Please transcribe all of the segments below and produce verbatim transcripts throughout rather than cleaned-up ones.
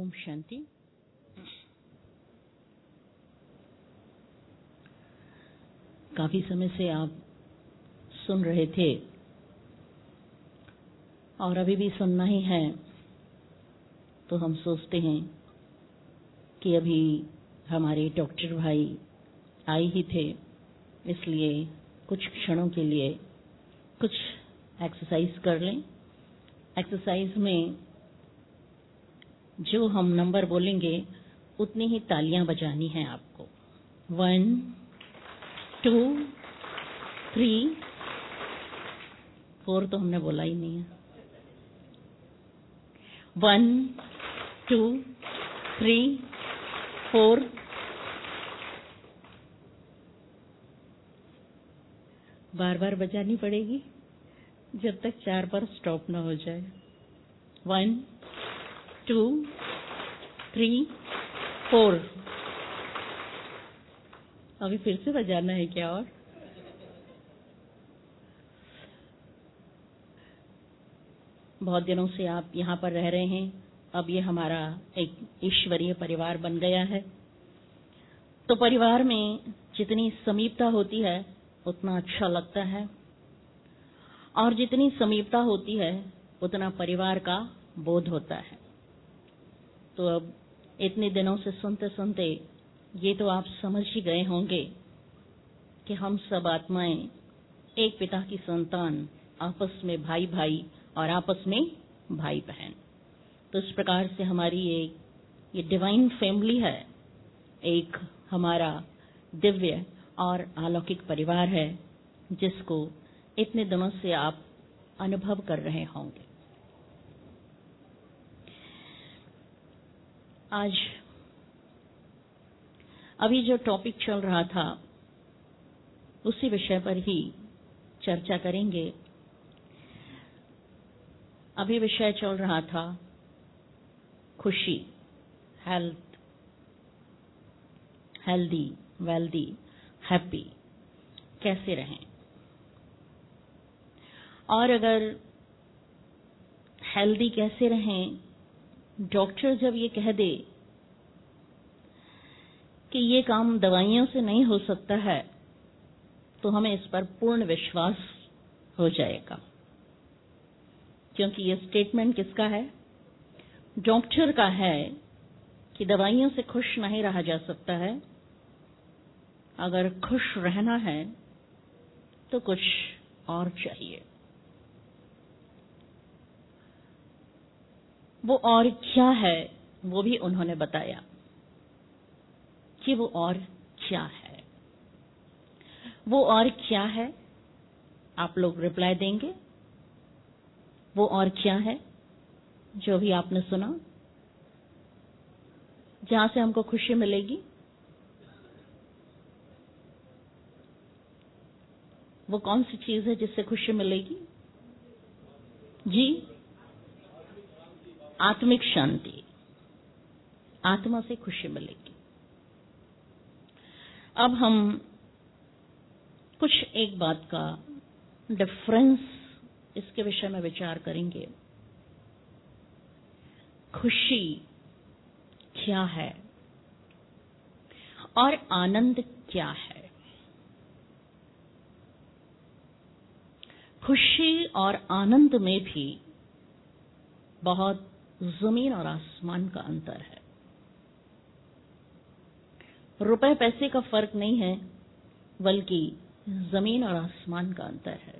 ओम शांति। काफी समय से आप सुन रहे थे और अभी भी सुनना ही है, तो हम सोचते हैं कि अभी हमारे डॉक्टर भाई आए ही थे, इसलिए कुछ क्षणों के लिए कुछ एक्सरसाइज कर लें। एक्सरसाइज में जो हम नंबर बोलेंगे उतनी ही तालियां बजानी है आपको। वन, टू, थ्री, फोर तो हमने बोला ही नहीं है। One, two, three, four. बार बार बजानी पड़ेगी जब तक चार पर स्टॉप ना हो जाए। One, two, three, four. अभी फिर से बजाना है क्या? और बहुत दिनों से आप यहाँ पर रह रहे हैं, अब ये हमारा एक ईश्वरीय परिवार बन गया है। तो परिवार में जितनी समीपता होती है उतना अच्छा लगता है, और जितनी समीपता होती है उतना परिवार का बोध होता है। तो अब इतने दिनों से सुनते सुनते ये तो आप समझ ही गए होंगे कि हम सब आत्माएं एक पिता की संतान, आपस में भाई भाई और आपस में भाई बहन। तो इस प्रकार से हमारी एक ये डिवाइन फैमिली है, एक हमारा दिव्य और अलौकिक परिवार है, जिसको इतने दिनों से आप अनुभव कर रहे होंगे। आज अभी जो टॉपिक चल रहा था उसी विषय पर ही चर्चा करेंगे। अभी विषय चल रहा था खुशी, हेल्थ, हेल्दी, वेल्दी, हैप्पी कैसे रहें। और अगर हेल्दी कैसे रहें, डॉक्टर जब ये कह दे कि ये काम दवाइयों से नहीं हो सकता है, तो हमें इस पर पूर्ण विश्वास हो जाएगा, क्योंकि ये स्टेटमेंट किसका है? डॉक्टर का है कि दवाइयों से खुश नहीं रहा जा सकता है। अगर खुश रहना है तो कुछ और चाहिए। वो और क्या है वो भी उन्होंने बताया कि वो और क्या है। वो और क्या है, आप लोग रिप्लाई देंगे। वो और क्या है जो भी आपने सुना, जहां से हमको खुशी मिलेगी। वो कौन सी चीज है जिससे खुशी मिलेगी? जी, आत्मिक शांति, आत्मा से खुशी मिलेगी। अब हम कुछ एक बात का डिफरेंस इसके विषय में विचार करेंगे। खुशी क्या है और आनंद क्या है। खुशी और आनंद में भी बहुत जमीन और आसमान का अंतर है। रुपए पैसे का फर्क नहीं है, बल्कि जमीन और आसमान का अंतर है।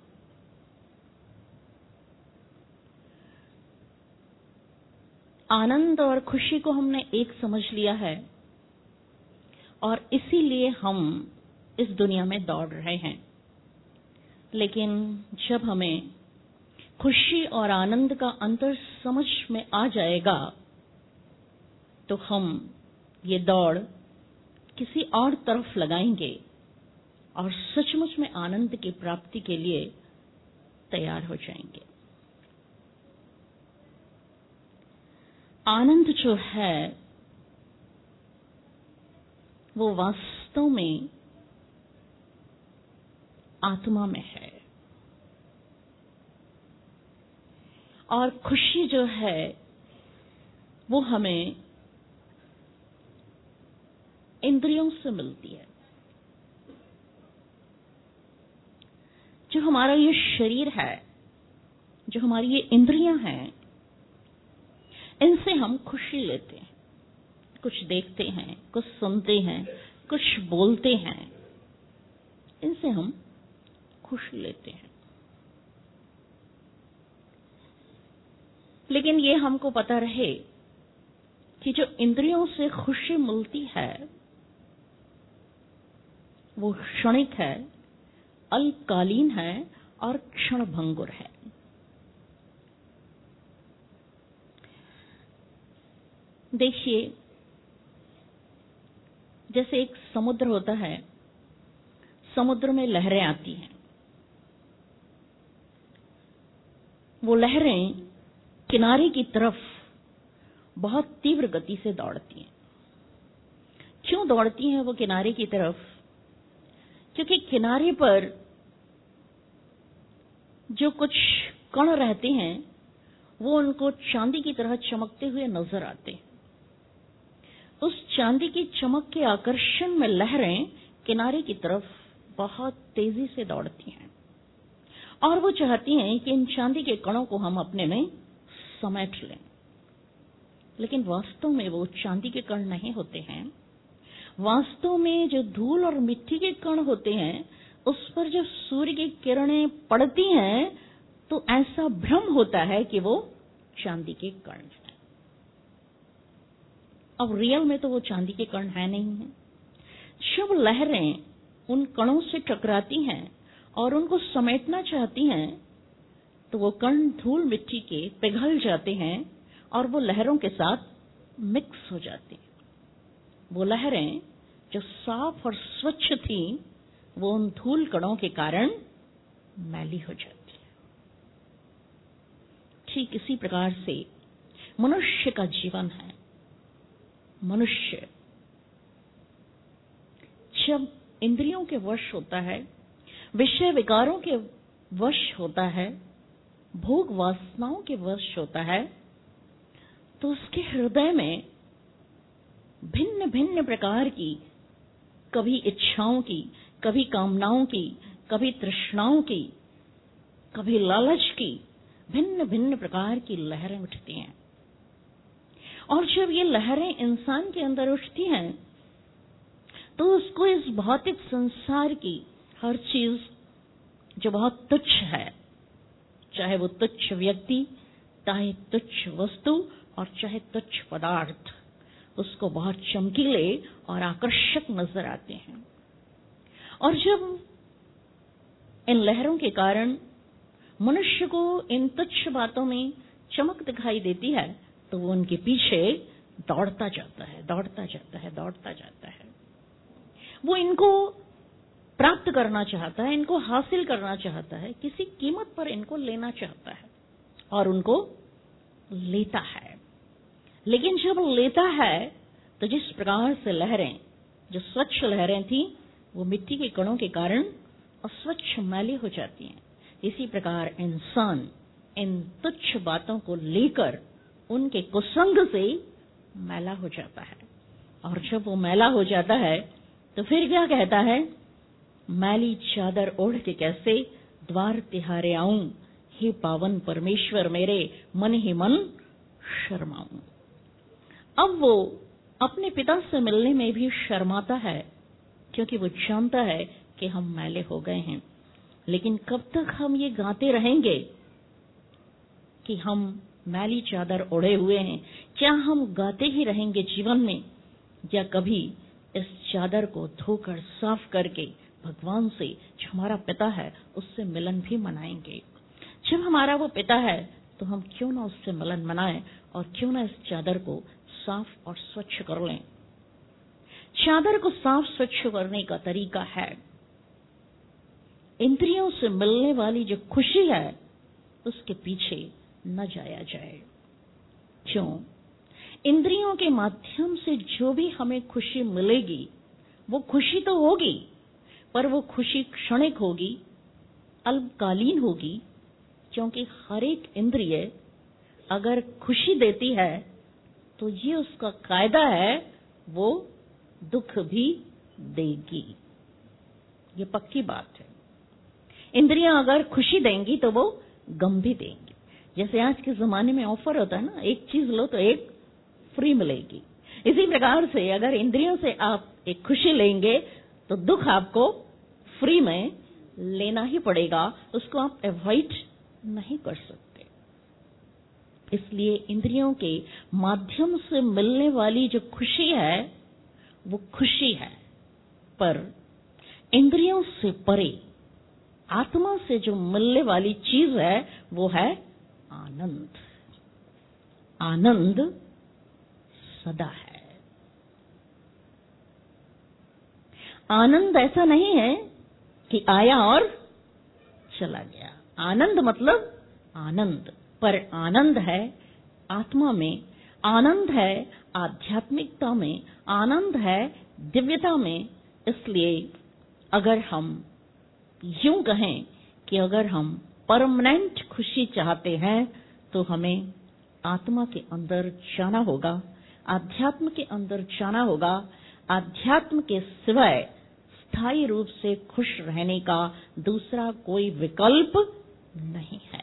आनंद और खुशी को हमने एक समझ लिया है, और इसीलिए हम इस दुनिया में दौड़ रहे हैं। लेकिन जब हमें खुशी और आनंद का अंतर समझ में आ जाएगा, तो हम ये दौड़ किसी और तरफ लगाएंगे और सचमुच में आनंद की प्राप्ति के लिए तैयार हो जाएंगे। आनंद जो है वो वास्तव में आत्मा में है, और खुशी जो है वो हमें इंद्रियों से मिलती है। जो हमारा ये शरीर है, जो हमारी ये इंद्रियां हैं, इनसे हम खुशी लेते हैं। कुछ देखते हैं, कुछ सुनते हैं, कुछ बोलते हैं, इनसे हम खुशी लेते हैं। लेकिन ये हमको पता रहे कि जो इंद्रियों से खुशी मिलती है वो क्षणिक है, अल्पकालीन है और क्षणभंगुर है। देखिए, जैसे एक समुद्र होता है, समुद्र में लहरें आती हैं। वो लहरें किनारे की तरफ बहुत तीव्र गति से दौड़ती हैं। क्यों दौड़ती हैं वो किनारे की तरफ? क्योंकि किनारे पर जो कुछ कण रहते हैं वो उनको चांदी की तरह चमकते हुए नजर आते हैं। उस चांदी की चमक के आकर्षण में लहरें किनारे की तरफ बहुत तेजी से दौड़ती हैं और वो चाहती हैं कि इन चांदी के कणों को हम अपने में समेट लें। लेकिन वास्तव में वो चांदी के कण नहीं होते हैं। वास्तव में जो धूल और मिट्टी के कण होते हैं, उस पर जब सूर्य की किरणें पड़ती हैं तो ऐसा भ्रम होता है कि वो चांदी के कण हैं। अब रियल में तो वो चांदी के कण है नहीं है। जब लहरें उन कणों से टकराती हैं और उनको समेटना चाहती हैं तो वो कण धूल मिट्टी के पिघल जाते हैं और वो लहरों के साथ मिक्स हो जाती हैं। वो लहरें जो साफ और स्वच्छ थी वो उन धूल कणों के कारण मैली हो जाती है। ठीक इसी प्रकार से मनुष्य का जीवन है। मनुष्य जब इंद्रियों के वश होता है, विषय विकारों के वश होता है, भोग वासनाओं के वश होता है, तो उसके हृदय में भिन्न भिन्न प्रकार की, कभी इच्छाओं की, कभी कामनाओं की, कभी तृष्णाओं की, कभी लालच की, भिन्न भिन्न प्रकार की लहरें उठती हैं। और जब ये लहरें इंसान के अंदर उठती हैं तो उसको इस भौतिक संसार की हर चीज जो बहुत तुच्छ है, चाहे वो तुच्छ व्यक्ति, चाहे तुच्छ वस्तु और चाहे तुच्छ पदार्थ, उसको बहुत चमकीले और आकर्षक नजर आते हैं। और जब इन लहरों के कारण मनुष्य को इन तुच्छ बातों में चमक दिखाई देती है तो वो उनके पीछे दौड़ता जाता है, दौड़ता जाता है, दौड़ता जाता है। वो इनको प्राप्त करना चाहता है, इनको हासिल करना चाहता है, किसी कीमत पर इनको लेना चाहता है और उनको लेता है। लेकिन जब लेता है तो जिस प्रकार से लहरें, जो स्वच्छ लहरें थी, वो मिट्टी के कणों के कारण अस्वच्छ मैली हो जाती हैं। इसी प्रकार इंसान इन तुच्छ बातों को लेकर उनके कुसंग से मैला हो जाता है। और जब वो मैला हो जाता है तो फिर क्या कहता है? मैली चादर ओढ़ के कैसे द्वार तिहारे आऊं, हे पावन परमेश्वर मेरे, मन ही मन शर्माऊं। अब वो अपने पिता से मिलने में भी शर्माता है क्योंकि वो जानता है कि हम मैले हो गए हैं। लेकिन कब तक हम ये गाते रहेंगे कि हम मैली चादर ओढ़े हुए हैं? क्या हम गाते ही रहेंगे जीवन में, या कभी इस चादर को धोकर साफ करके भगवान से, जो हमारा पिता है, उससे मिलन भी मनाएंगे? जब हमारा वो पिता है तो हम क्यों ना उससे मिलन मनाएं और क्यों ना इस चादर को साफ और स्वच्छ कर लें। चादर को साफ स्वच्छ करने का तरीका है, इंद्रियों से मिलने वाली जो खुशी है उसके पीछे न जाया जाए। क्यों? इंद्रियों के माध्यम से जो भी हमें खुशी मिलेगी वो खुशी तो होगी, पर वो खुशी क्षणिक होगी, अल्पकालीन होगी। क्योंकि हर एक इंद्रिय अगर खुशी देती है तो ये उसका कायदा है, वो दुख भी देगी। ये पक्की बात है। इंद्रियां अगर खुशी देंगी तो वो गम भी देंगी। जैसे आज के जमाने में ऑफर होता है ना, एक चीज लो तो एक फ्री मिलेगी। इसी प्रकार से अगर इंद्रियों से आप एक खुशी लेंगे तो दुख आपको फ्री में लेना ही पड़ेगा, उसको आप अवॉइड नहीं कर सकते। इसलिए इंद्रियों के माध्यम से मिलने वाली जो खुशी है वो खुशी है, पर इंद्रियों से परे आत्मा से जो मिलने वाली चीज है वो है आनंद। आनंद सदा है। आनंद ऐसा नहीं है कि आया और चला गया। आनंद मतलब आनंद, पर आनंद है आत्मा में, आनंद है आध्यात्मिकता में, आनंद है दिव्यता में। इसलिए अगर हम यूं कहें कि अगर हम परमानेंट खुशी चाहते हैं तो हमें आत्मा के अंदर जाना होगा, आध्यात्म के अंदर जाना होगा। आध्यात्म के सिवाय स्थायी रूप से खुश रहने का दूसरा कोई विकल्प नहीं है।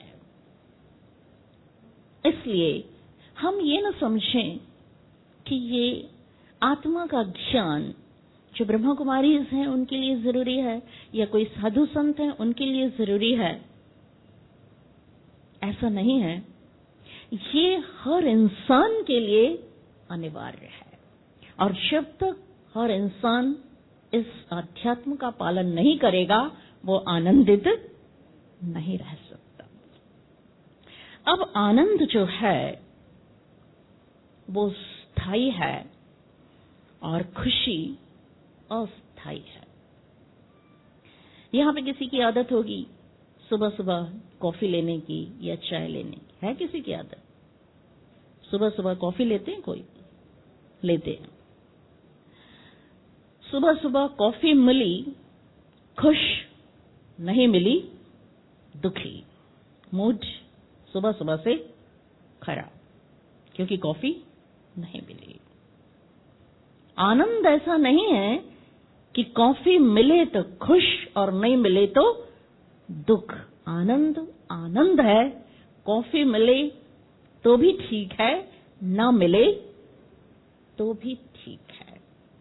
इसलिए हम ये न समझें कि ये आत्मा का ज्ञान जो ब्रह्मा कुमारीज हैं उनके लिए जरूरी है, या कोई साधु संत हैं उनके लिए जरूरी है। ऐसा नहीं है। ये हर इंसान के लिए अनिवार्य है, और जब तक हर इंसान इस अध्यात्म का पालन नहीं करेगा वो आनंदित नहीं रह सकता। अब आनंद जो है वो स्थायी है और खुशी अस्थायी है। यहां पे किसी की आदत होगी सुबह सुबह कॉफी लेने की या चाय लेने की, है किसी की आदत? सुबह सुबह कॉफी लेते हैं? कोई लेते हैं। सुबह सुबह कॉफी मिली खुश, नहीं मिली दुखी, मूड सुबह सुबह से खराब, क्योंकि कॉफी नहीं मिली। आनंद ऐसा नहीं है कि कॉफी मिले तो खुश और नहीं मिले तो दुख। आनंद आनंद है, कॉफी मिले तो भी ठीक है, ना मिले तो भी ठीक है।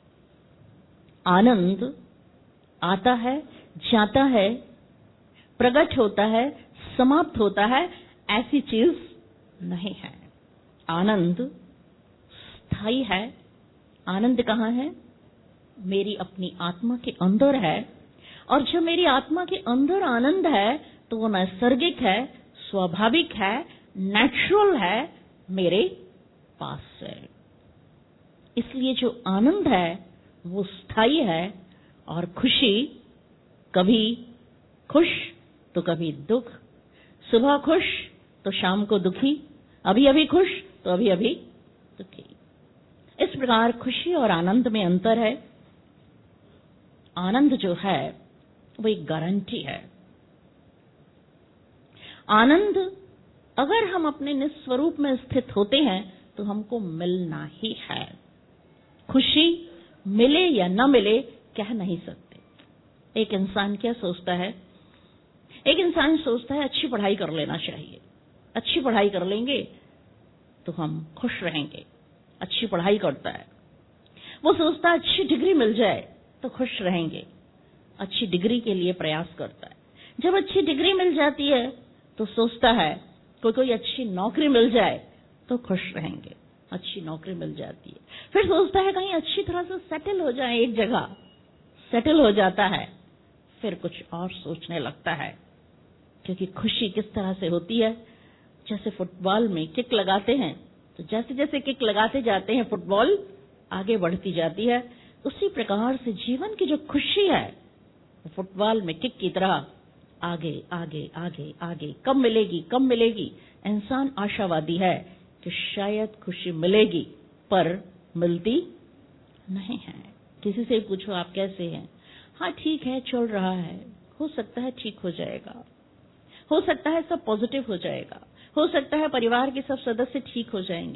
आनंद आता है, जाता है, प्रकट होता है, समाप्त होता है, ऐसी चीज नहीं है। आनंद स्थायी है। आनंद कहाँ है? मेरी अपनी आत्मा के अंदर है, और जब मेरी आत्मा के अंदर आनंद है तो वो नैसर्गिक है, स्वाभाविक है, नेचुरल है, मेरे पास है। इसलिए जो आनंद है वो स्थायी है, और खुशी कभी खुश तो कभी दुख, सुबह खुश तो शाम को दुखी, अभी अभी खुश तो अभी अभी दुखी। इस प्रकार खुशी और आनंद में अंतर है। आनंद जो है वो एक गारंटी है। आनंद अगर हम अपने निस्वरूप में स्थित होते हैं तो हमको मिलना ही है। खुशी मिले या न मिले कह नहीं सकते। एक इंसान क्या सोचता है? एक इंसान सोचता है अच्छी पढ़ाई कर लेना चाहिए, अच्छी पढ़ाई कर लेंगे तो हम खुश रहेंगे। अच्छी पढ़ाई करता है, वो सोचता है अच्छी डिग्री मिल जाए तो खुश रहेंगे, अच्छी डिग्री के लिए प्रयास करता है। जब अच्छी डिग्री मिल जाती है तो सोचता है कोई कोई अच्छी नौकरी मिल जाए तो खुश रहेंगे, अच्छी नौकरी मिल जाती है। फिर सोचता है कहीं अच्छी तरह से सेटल हो जाए, एक जगह सेटल हो जाता है, फिर कुछ और सोचने लगता है। क्योंकि खुशी किस तरह से होती है? जैसे फुटबॉल में किक लगाते हैं, तो जैसे जैसे किक लगाते जाते हैं फुटबॉल आगे बढ़ती जाती है। उसी प्रकार से जीवन की जो खुशी है वो फुटबॉल में किक की तरह आगे आगे आगे आगे कब मिलेगी कब मिलेगी। इंसान आशावादी है कि शायद खुशी मिलेगी, पर मिलती नहीं है। किसी से पूछो आप कैसे हैं? हाँ ठीक है, चल रहा है, हो सकता है ठीक हो जाएगा, हो सकता है सब पॉजिटिव हो जाएगा, हो सकता है परिवार के सब सदस्य ठीक हो जाएंगे,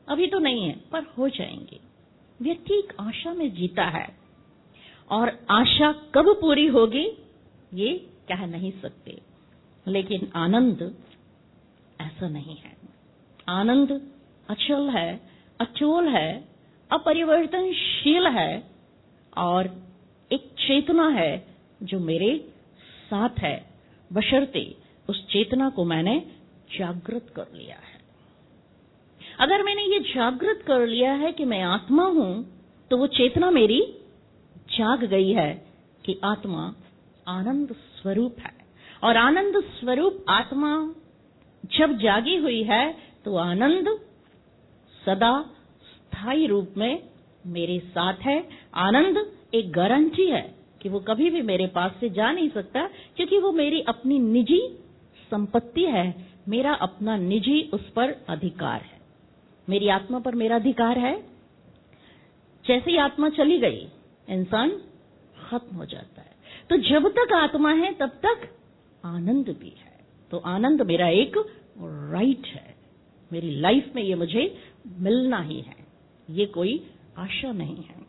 अभी तो नहीं है पर हो जाएंगे। व्यक्ति एक आशा में जीता है और आशा कब पूरी होगी ये कह नहीं सकते, लेकिन आनंद ऐसा नहीं है। आनंद अचल है, अचोल है, अपरिवर्तनशील है और एक चेतना है जो मेरे साथ है, बशर्ते उस चेतना को मैंने जागृत कर लिया है। अगर मैंने ये जागृत कर लिया है कि मैं आत्मा हूं, तो वो चेतना मेरी जाग गई है कि आत्मा आनंद स्वरूप है, और आनंद स्वरूप आत्मा जब जागी हुई है तो आनंद सदा स्थायी रूप में मेरे साथ है। आनंद एक गारंटी है कि वो कभी भी मेरे पास से जा नहीं सकता, क्योंकि वो मेरी अपनी निजी संपत्ति है, मेरा अपना निजी उस पर अधिकार है। मेरी आत्मा पर मेरा अधिकार है। जैसे ही आत्मा चली गई इंसान खत्म हो जाता है। तो जब तक आत्मा है तब तक आनंद भी है। तो आनंद मेरा एक राइट है, मेरी लाइफ में ये मुझे मिलना ही है, ये कोई आशा नहीं है।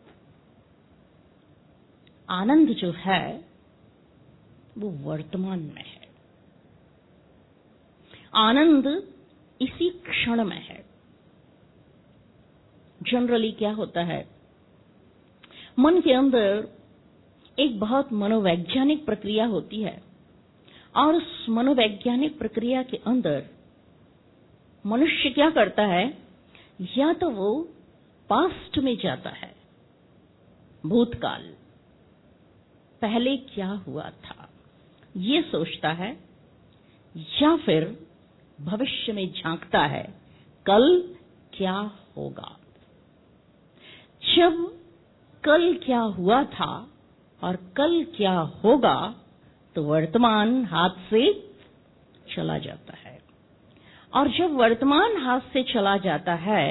आनंद जो है वो वर्तमान में है, आनंद इसी क्षण में है। जनरली क्या होता है, मन के अंदर एक बहुत मनोवैज्ञानिक प्रक्रिया होती है, और उस मनोवैज्ञानिक प्रक्रिया के अंदर मनुष्य क्या करता है, या तो वो पास्ट में जाता है, भूतकाल, पहले क्या हुआ था ये सोचता है, या फिर भविष्य में झांकता है, कल क्या होगा। जब कल क्या हुआ था और कल क्या होगा तो वर्तमान हाथ से चला जाता है, और जब वर्तमान हाथ से चला जाता है,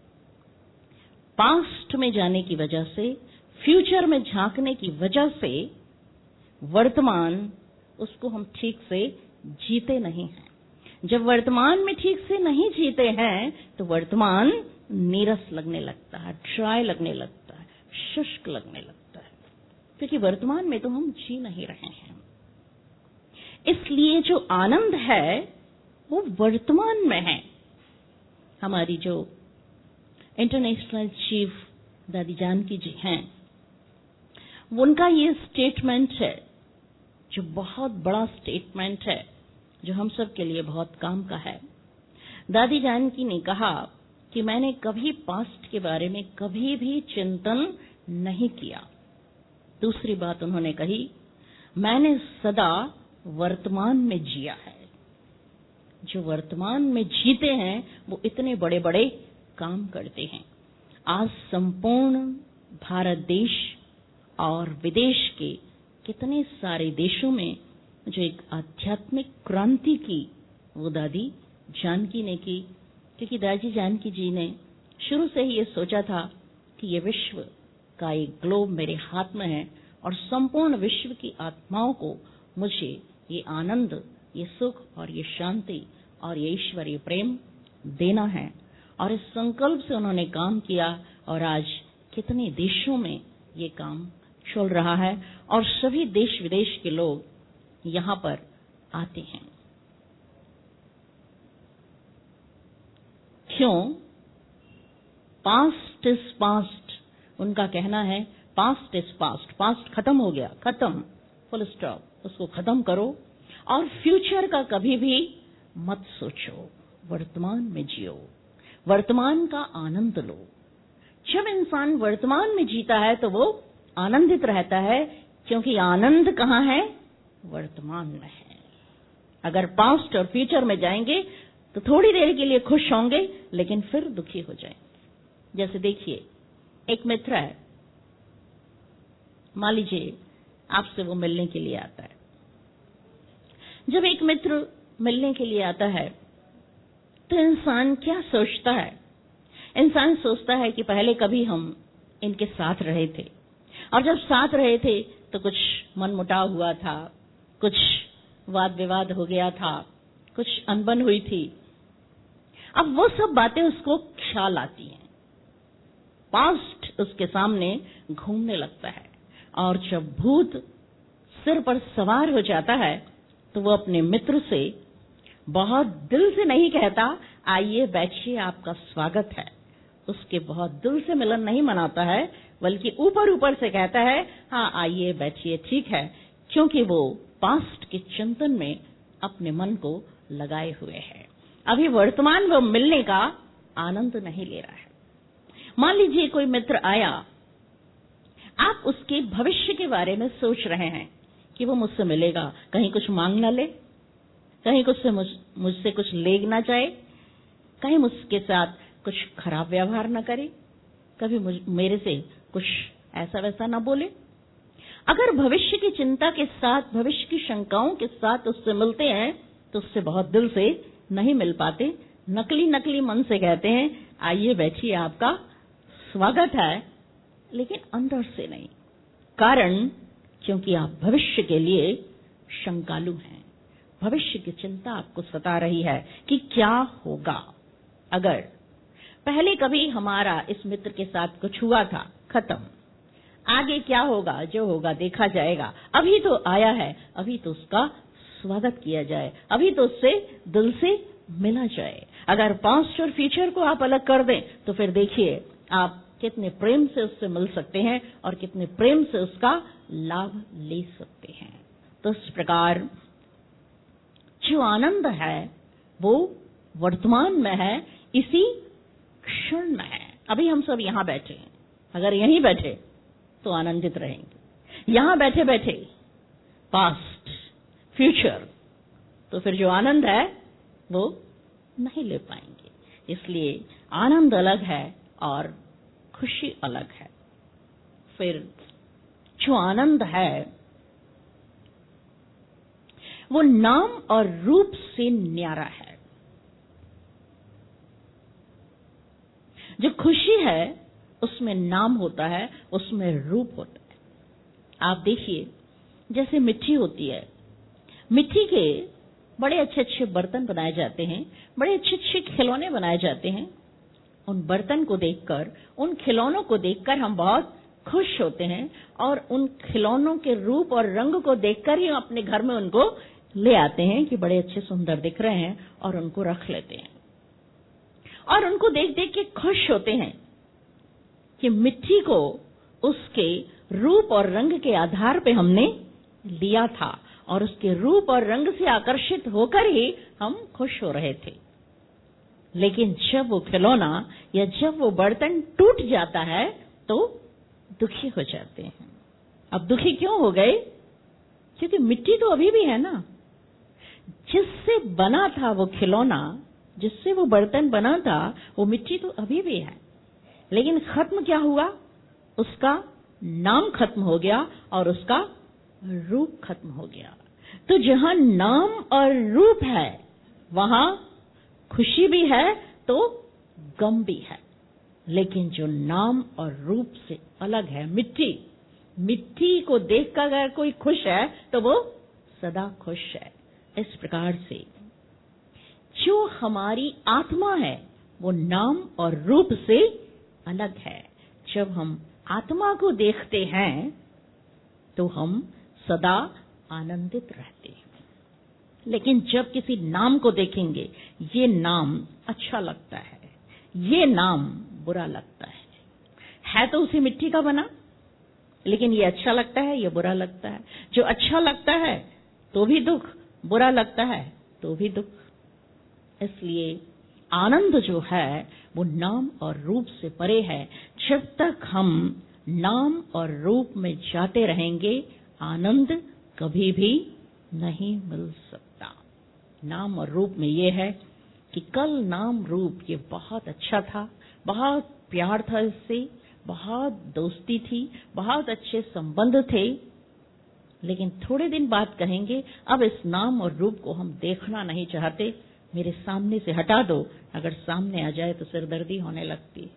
पास्ट में जाने की वजह से, फ्यूचर में झांकने की वजह से वर्तमान उसको हम ठीक से जीते नहीं हैं। जब वर्तमान में ठीक से नहीं जीते हैं तो वर्तमान नीरस लगने लगता है, ड्राई लगने लगता है, शुष्क लगने लगता है, क्योंकि वर्तमान में तो हम जी नहीं रहे हैं। इसलिए जो आनंद है वो वर्तमान में है। हमारी जो इंटरनेशनल चीफ दादी जानकी जी हैं, उनका ये स्टेटमेंट है जो बहुत बड़ा स्टेटमेंट है, जो हम सब के लिए बहुत काम का है। दादी जानकी ने कहा कि मैंने कभी पास्ट के बारे में कभी भी चिंतन नहीं किया। दूसरी बात उन्होंने कही, मैंने सदा वर्तमान में जिया है। जो वर्तमान में जीते हैं वो इतने बड़े बड़े काम करते हैं। आज संपूर्ण भारत देश और विदेश के कितने सारे देशों में जो एक आध्यात्मिक क्रांति की वो दादी जानकी ने की, क्योंकि दादी जानकी जी ने शुरू से ही ये सोचा था कि ये विश्व का एक ग्लोब मेरे हाथ में है, और संपूर्ण विश्व की आत्माओं को मुझे ये आनंद, ये सुख और ये शांति और ये ईश्वरीय प्रेम देना है। और इस संकल्प से उन्होंने काम किया, और आज कितने देशों में ये काम चल रहा है, और सभी देश विदेश के लोग यहाँ पर आते हैं। क्यों? Past is past. उनका कहना है पास्ट इज पास्ट, पास्ट खत्म हो गया, खत्म, फुल स्टॉप, उसको खत्म करो, और फ्यूचर का कभी भी मत सोचो, वर्तमान में जियो, वर्तमान का आनंद लो। जब इंसान वर्तमान में जीता है तो वो आनंदित रहता है, क्योंकि आनंद कहाँ है? वर्तमान में है। अगर पास्ट और फ्यूचर में जाएंगे तो थोड़ी देर के लिए खुश होंगे, लेकिन फिर दुखी हो जाएंगे। जैसे देखिए, एक मित्र है, मान लीजिए आपसे वो मिलने के लिए आता है। जब एक मित्र मिलने के लिए आता है तो इंसान क्या सोचता है? इंसान सोचता है कि पहले कभी हम इनके साथ रहे थे, और जब साथ रहे थे तो कुछ मनमुटाव हुआ था, कुछ वाद विवाद हो गया था, कुछ अनबन हुई थी, अब वो सब बातें उसको ख्याल आती हैं, पास्ट उसके सामने घूमने लगता है, और जब भूत सिर पर सवार हो जाता है तो वो अपने मित्र से बहुत दिल से नहीं कहता आइए बैठिए आपका स्वागत है, उसके बहुत दिल से मिलन नहीं मनाता है, बल्कि ऊपर ऊपर से कहता है हाँ आइए बैठिए ठीक है, क्योंकि वो पास्ट के चिंतन में अपने मन को लगाए हुए है, अभी वर्तमान वो मिलने का आनंद नहीं ले रहा है। मान लीजिए कोई मित्र आया, आप उसके भविष्य के बारे में सोच रहे हैं कि वो मुझसे मिलेगा, कहीं कुछ मांग ना ले, कहीं कुछ से मुझ, मुझसे कुछ ले ना जाए, कहीं मुझके साथ कुछ खराब व्यवहार ना करे, कभी मुझ, मेरे से कुछ ऐसा वैसा ना बोले। अगर भविष्य की चिंता के साथ, भविष्य की शंकाओं के साथ उससे मिलते हैं तो उससे बहुत दिल से नहीं मिल पाते, नकली नकली मन से कहते हैं आइए बैठिए आपका स्वागत है, लेकिन अंदर से नहीं। कारण क्योंकि आप भविष्य के लिए शंकालु हैं, भविष्य की चिंता आपको सता रही है कि क्या होगा। अगर पहले कभी हमारा इस मित्र के साथ कुछ हुआ था, खत्म, आगे क्या होगा, जो होगा देखा जाएगा, अभी तो आया है, अभी तो उसका स्वागत किया जाए, अभी तो उससे दिल से मिला जाए। अगर पास्ट और फ्यूचर को आप अलग कर दें तो फिर देखिए आप कितने प्रेम से उससे मिल सकते हैं और कितने प्रेम से उसका लाभ ले सकते हैं। तो इस प्रकार जो आनंद है वो वर्तमान में है, इसी क्षण में है। अभी हम सब यहां बैठे हैं, अगर यहीं बैठे तो आनंदित रहेंगे, यहां बैठे बैठे पास्ट फ्यूचर तो फिर जो आनंद है वो नहीं ले पाएंगे। इसलिए आनंद अलग है और खुशी अलग है। फिर जो आनंद है वो नाम और रूप से न्यारा है। जो खुशी है उसमें नाम होता है, उसमें रूप होता है। आप देखिए जैसे मिट्टी होती है, मिट्टी के बड़े अच्छे अच्छे बर्तन बनाए जाते हैं, बड़े अच्छे अच्छे खिलौने बनाए जाते हैं। उन बर्तन को देखकर, उन खिलौनों को देखकर हम बहुत खुश होते हैं और उन खिलौनों के रूप और रंग को देखकर ही हम अपने घर में उनको ले आते हैं कि बड़े अच्छे सुंदर दिख रहे हैं और उनको रख लेते हैं और उनको देख देख के खुश होते हैं कि मिट्टी को उसके रूप और रंग के आधार पे हमने लिया था और उसके रूप और रंग से आकर्षित होकर ही हम खुश हो रहे थे। लेकिन जब वो खिलौना या जब वो बर्तन टूट जाता है तो दुखी हो जाते हैं। अब दुखी क्यों हो गए? क्योंकि मिट्टी तो अभी भी है ना, जिससे बना था वो खिलौना, जिससे वो बर्तन बना था, वो मिट्टी तो अभी भी है, लेकिन खत्म क्या हुआ? उसका नाम खत्म हो गया और उसका रूप खत्म हो गया। तो जहां नाम और रूप है वहां खुशी भी है तो गम भी है। लेकिन जो नाम और रूप से अलग है, मिट्टी, मिट्टी को देखकर अगर कोई खुश है तो वो सदा खुश है। इस प्रकार से जो हमारी आत्मा है वो नाम और रूप से अलग है। जब हम आत्मा को देखते हैं तो हम सदा आनंदित रहते हैं। लेकिन जब किसी नाम को देखेंगे, ये नाम अच्छा लगता है, ये नाम बुरा लगता है, है तो उसी मिट्टी का बना, लेकिन ये अच्छा लगता है, ये बुरा लगता है। जो अच्छा लगता है तो भी दुख, बुरा लगता है तो भी दुख। इसलिए आनंद जो है वो नाम और रूप से परे है। जब तक हम नाम और रूप में जाते रहेंगे, आनंद कभी भी नहीं मिल सकता। नाम और रूप में ये है कि कल नाम रूप ये बहुत अच्छा था, बहुत प्यार था, इससे बहुत दोस्ती थी, बहुत अच्छे संबंध थे, लेकिन थोड़े दिन बाद कहेंगे अब इस नाम और रूप को हम देखना नहीं चाहते, मेरे सामने से हटा दो। अगर सामने आ जाए तो सिरदर्दी होने लगती।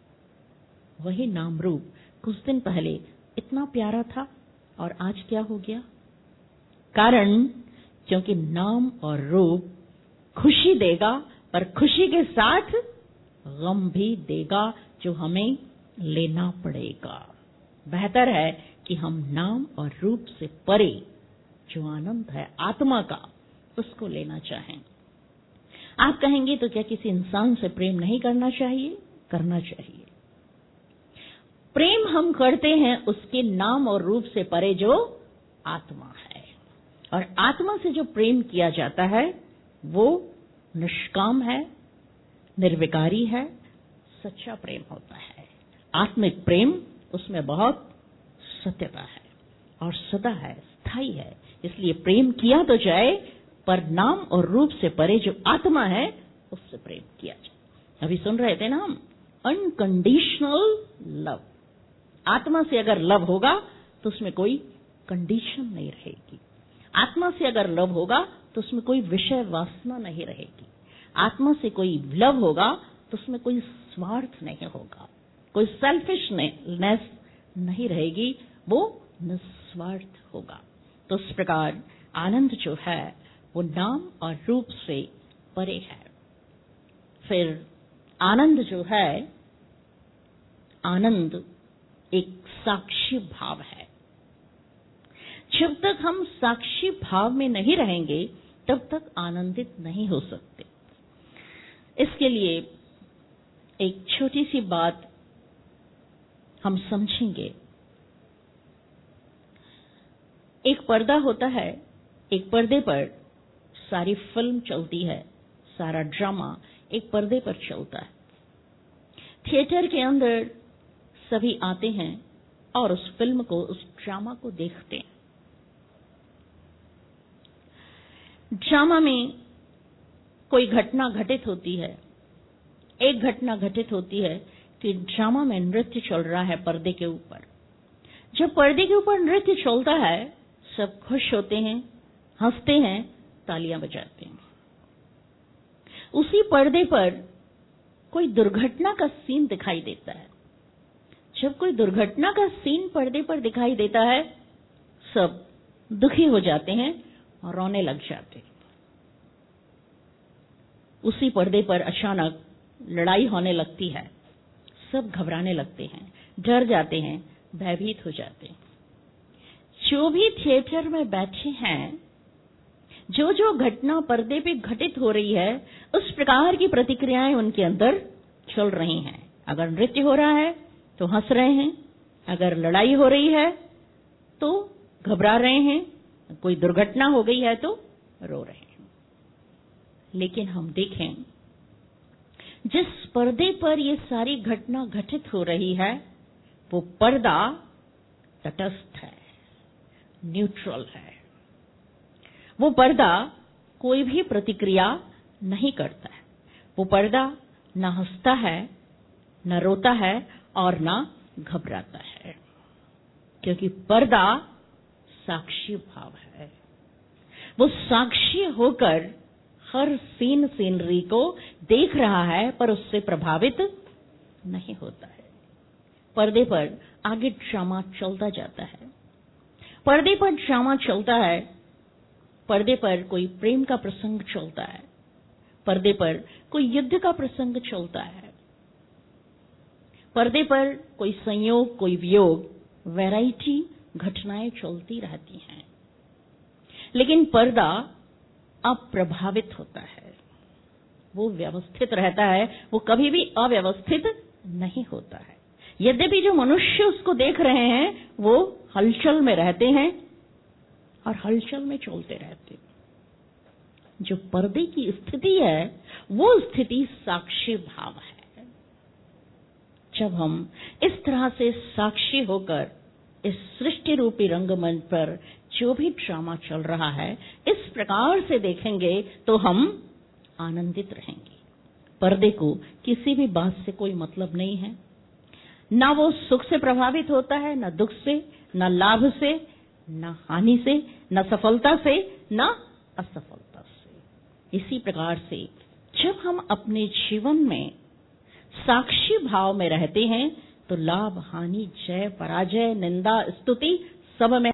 वही नाम रूप कुछ दिन पहले इतना प्यारा था और आज क्या हो गया? कारण क्योंकि नाम और रूप खुशी देगा पर खुशी के साथ गम भी देगा जो हमें लेना पड़ेगा। बेहतर है कि हम नाम और रूप से परे जो आनंद है आत्मा का, उसको लेना चाहें। आप कहेंगे तो क्या किसी इंसान से प्रेम नहीं करना चाहिए? करना चाहिए। प्रेम हम करते हैं उसके नाम और रूप से परे जो आत्मा है, और आत्मा से जो प्रेम किया जाता है वो निष्काम है, निर्विकारी है, सच्चा प्रेम होता है। आत्मिक प्रेम, उसमें बहुत सत्यता है और सदा है, स्थायी है। इसलिए प्रेम किया तो जाए, पर नाम और रूप से परे जो आत्मा है उससे प्रेम किया जाए। अभी सुन रहे थे ना हम, अनकंडीशनल लव। आत्मा से अगर लव होगा तो उसमें कोई कंडीशन नहीं रहेगी। आत्मा से अगर लव होगा तो उसमें कोई विषय वासना नहीं रहेगी। आत्मा से कोई लव होगा तो उसमें कोई स्वार्थ नहीं होगा, कोई सेल्फिशनेस नहीं रहेगी, वो निस्वार्थ होगा। तो इस प्रकार आनंद जो है वो नाम और रूप से परे है। फिर आनंद जो है, आनंद एक साक्षी भाव है। जब तक हम साक्षी भाव में नहीं रहेंगे तब तक आनंदित नहीं हो सकते। इसके लिए एक छोटी सी बात हम समझेंगे। एक पर्दा होता है, एक पर्दे पर सारी फिल्म चलती है, सारा ड्रामा एक पर्दे पर चलता है। थिएटर के अंदर सभी आते हैं और उस फिल्म को, उस ड्रामा को देखते हैं। ड्रामा में कोई घटना घटित होती है। एक घटना घटित होती है कि ड्रामा में नृत्य चल रहा है पर्दे के ऊपर। जब पर्दे के ऊपर नृत्य चलता है, सब खुश होते हैं, हंसते हैं, तालियां बजाते हैं। उसी पर्दे पर कोई दुर्घटना का सीन दिखाई देता है। जब कोई दुर्घटना का सीन पर्दे पर दिखाई देता है, सब दुखी हो जाते हैं और रोने लग जाते हैं। उसी पर्दे पर अचानक लड़ाई होने लगती है, सब घबराने लगते हैं, डर जाते हैं, भयभीत हो जाते हैं। जो भी थिएटर में बैठे हैं, जो जो घटना पर्दे पे घटित हो रही है, उस प्रकार की प्रतिक्रियाएं उनके अंदर चल रही हैं। अगर नृत्य हो रहा है तो हंस रहे हैं, अगर लड़ाई हो रही है तो घबरा रहे हैं, कोई दुर्घटना हो गई है तो रो रहे हैं। लेकिन हम देखें, जिस पर्दे पर ये सारी घटना घटित हो रही है वो पर्दा तटस्थ है, न्यूट्रल है। वो पर्दा कोई भी प्रतिक्रिया नहीं करता है। वो पर्दा न हंसता है, न रोता है और न घबराता है, क्योंकि पर्दा साक्षी भाव है। वो साक्षी होकर हर सीन सीनरी को देख रहा है, पर उससे प्रभावित नहीं होता है। पर्दे पर आगे ड्रामा चलता जाता है। पर्दे पर ड्रामा चलता है, पर्दे पर कोई प्रेम का प्रसंग चलता है, पर्दे पर कोई युद्ध का प्रसंग चलता है, पर्दे पर कोई संयोग, कोई वियोग, वैरायटी घटनाएं चलती रहती हैं। लेकिन पर्दा अप्रभावित होता है, वो व्यवस्थित रहता है, वो कभी भी अव्यवस्थित नहीं होता है। यद्यपि जो मनुष्य उसको देख रहे हैं वो हलचल में रहते हैं और हलचल में चलते रहते हैं। जो पर्दे की स्थिति है वो स्थिति साक्षी भाव है। जब हम इस तरह से साक्षी होकर इस सृष्टि रूपी रंगमंच पर जो भी ड्रामा चल रहा है इस प्रकार से देखेंगे तो हम आनंदित रहेंगे। पर्दे को किसी भी बात से कोई मतलब नहीं है, ना वो सुख से प्रभावित होता है, ना दुख से, ना लाभ से, ना हानि से, ना सफलता से, ना असफलता से। इसी प्रकार से जब हम अपने जीवन में साक्षी भाव में रहते हैं तो लाभ, हानि, जय, पराजय, निंदा, स्तुति सब में